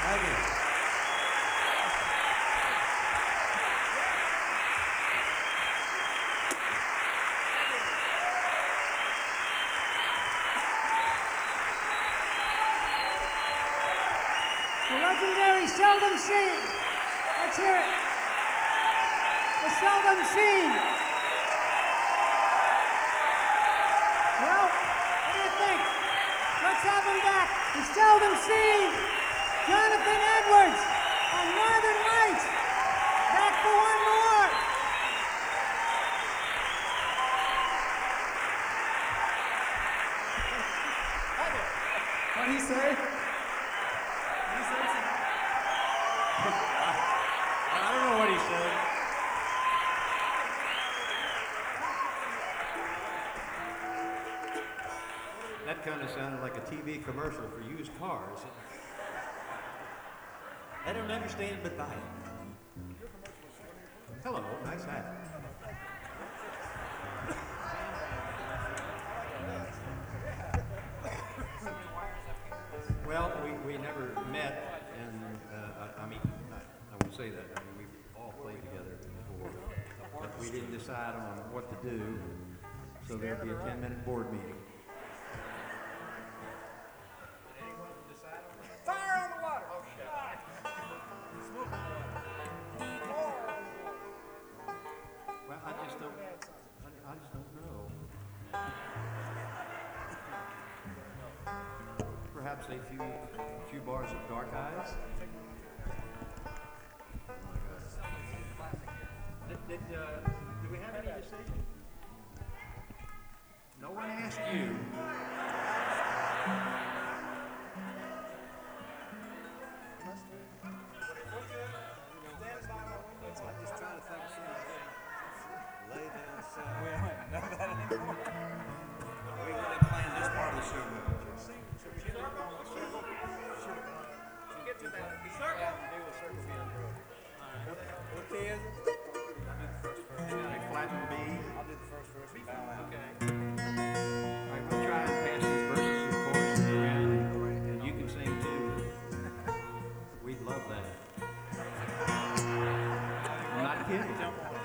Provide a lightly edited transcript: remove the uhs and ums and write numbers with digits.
Thank you. The legendary Seldom Scene. Let's hear it. The Seldom Scene. Well, what do you think? Let's have him back. The Seldom Scene. Jonathan Edwards and Northern Lights. Back for one more. What'd he say? I don't know what he said. That kind of sounded like a TV commercial for used cars. I don't understand, but buy it. Hello, nice hat. Well, we never met, and I mean, I won't say that. I mean, we've all played together before, but we didn't decide on what to do, so there'd be a 10-minute board meeting. Fire on the water! Oh, shit. Well, I just don't know. Perhaps a few bars of Dark Eyes. Do we have any decision? No one asked you. I'm just trying to think of something. Lay down south. We don't know that anymore. We really playing this part of the show. Get to that circle. Do a circle beyond the road. What key is it? A flat and B. I'll do the first verse. Okay. All right, we'll try and pass these verses and choruses around, and you can sing too. We'd love that. I'm not kidding.